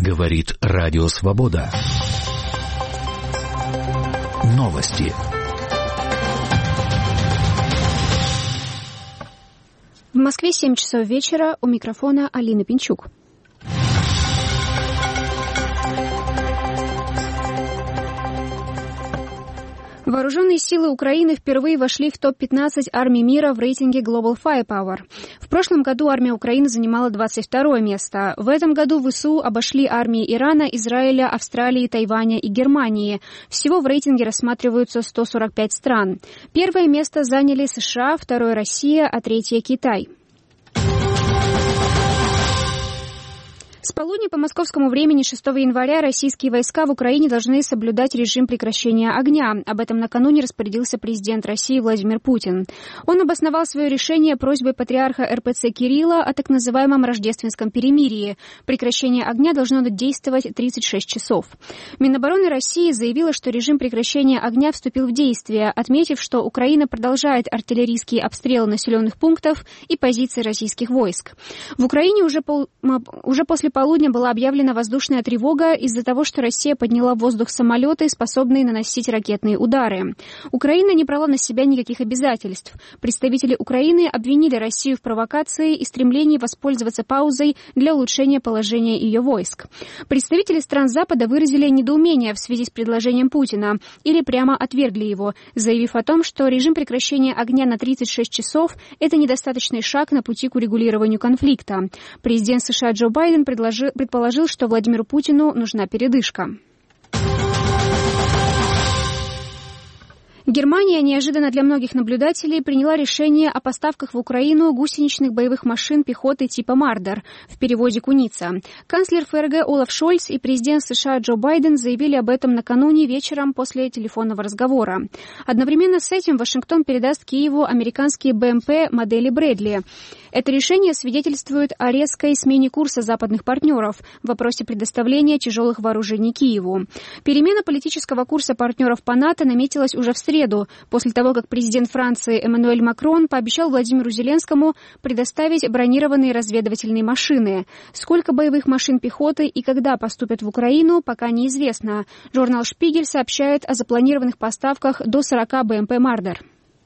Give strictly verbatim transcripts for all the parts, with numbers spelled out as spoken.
Говорит Радио Свобода. Новости. В Москве семь часов вечера. У микрофона Алина Пинчук. Вооруженные силы Украины впервые вошли в топ пятнадцать армий мира в рейтинге Global Firepower. В прошлом году армия Украины занимала двадцать второе место. В этом году ВСУ обошли армии Ирана, Израиля, Австралии, Тайваня и Германии. Всего в рейтинге рассматриваются сто сорок пять стран. Первое место заняли США, второе – Россия, а третье – Китай. С полудня по московскому времени шестого января российские войска в Украине должны соблюдать режим прекращения огня. Об этом накануне распорядился президент России Владимир Путин. Он обосновал свое решение просьбой патриарха эр пэ цэ Кирилла о так называемом рождественском перемирии. Прекращение огня должно действовать тридцать шесть часов. Минобороны России заявила, что режим прекращения огня вступил в действие, отметив, что Украина продолжает артиллерийские обстрелы населенных пунктов и позиций российских войск. В Украине уже, пол... уже после полудня была объявлена воздушная тревога из-за того, что Россия подняла в воздух самолеты, способные наносить ракетные удары. Украина не брала на себя никаких обязательств. Представители Украины обвинили Россию в провокации и стремлении воспользоваться паузой для улучшения положения ее войск. Представители стран Запада выразили недоумение в связи с предложением Путина или прямо отвергли его, заявив о том, что режим прекращения огня на тридцать шесть часов – это недостаточный шаг на пути к урегулированию конфликта. Президент США Джо Байден предложил предположил, что Владимиру Путину нужна передышка. Германия неожиданно для многих наблюдателей приняла решение о поставках в Украину гусеничных боевых машин пехоты типа «Мардер», в переводе «Куница». Канцлер эф эр гэ Олаф Шольц и президент США Джо Байден заявили об этом накануне вечером после телефонного разговора. Одновременно с этим Вашингтон передаст Киеву американские бэ эм пэ модели «Брэдли». Это решение свидетельствует о резкой смене курса западных партнеров в вопросе предоставления тяжелых вооружений Киеву. Перемена политического курса партнеров по НАТО наметилась уже в среду, после того, как президент Франции Эммануэль Макрон пообещал Владимиру Зеленскому предоставить бронированные разведывательные машины. Сколько боевых машин пехоты и когда поступят в Украину, пока неизвестно. Журнал «Шпигель» сообщает о запланированных поставках до сорока бэ эм пэ «Мардер».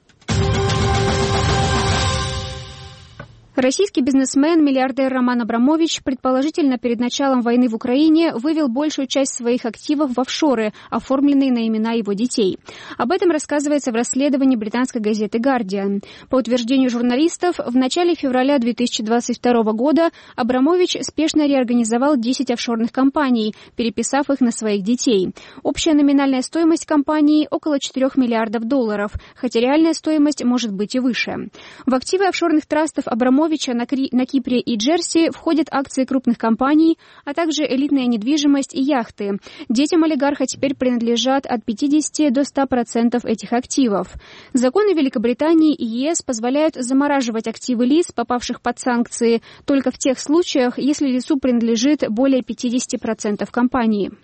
Российский бизнесмен, миллиардер Роман Абрамович, предположительно перед началом войны в Украине вывел большую часть своих активов в офшоры, оформленные на имена его детей. Об этом рассказывается в расследовании британской газеты «Гардиан». По утверждению журналистов, в начале февраля две тысячи двадцать второго года Абрамович спешно реорганизовал десять офшорных компаний, переписав их на своих детей. Общая номинальная стоимость компании – около четырёх миллиардов долларов, хотя реальная стоимость может быть и выше. В активы офшорных трастов Абрамовича на, Кри- на Кипре и Джерси входят акции крупных компаний, а также элитная недвижимость и яхты. Детям олигарха теперь принадлежат от пятидесяти до ста процентов этих активов. Законы Великобритании и е эс позволяют замораживать активы лиц, попавших под санкции, только в тех случаях, если лицу принадлежит более пятидесяти процентов компании.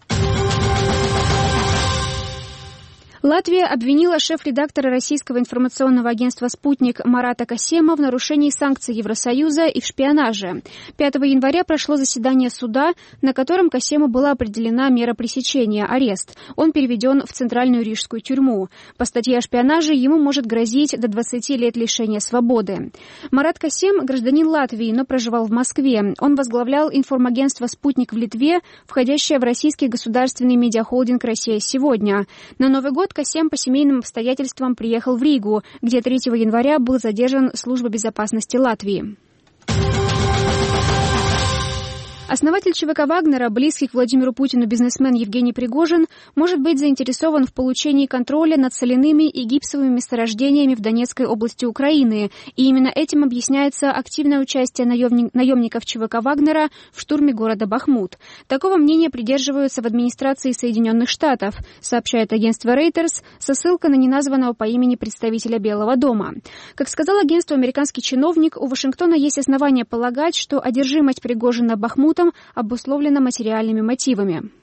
Латвия обвинила шеф-редактора российского информационного агентства «Спутник» Марата Касема в нарушении санкций Евросоюза и в шпионаже. пятого января прошло заседание суда, на котором Касему была определена мера пресечения – арест. Он переведен в Центральную рижскую тюрьму. По статье о шпионаже ему может грозить до двадцати лет лишения свободы. Марат Касем – гражданин Латвии, но проживал в Москве. Он возглавлял информагентство «Спутник» в Литве, входящее в российский государственный медиахолдинг «Россия сегодня». На Новый год Касем по семейным обстоятельствам приехал в Ригу, где третьего января был задержан Службой безопасности Латвии. Основатель ЧВК «Вагнера», близкий к Владимиру Путину бизнесмен Евгений Пригожин, может быть заинтересован в получении контроля над соляными и гипсовыми месторождениями в Донецкой области Украины, и именно этим объясняется активное участие наемников ЧВК «Вагнера» в штурме города Бахмут. Такого мнения придерживаются в администрации Соединенных Штатов, сообщает агентство Reuters со ссылкой на неназванного по имени представителя Белого дома. Как сказал агентству американский чиновник, у Вашингтона есть основания полагать, что одержимость Пригожина Бахмут обусловлено материальными мотивами.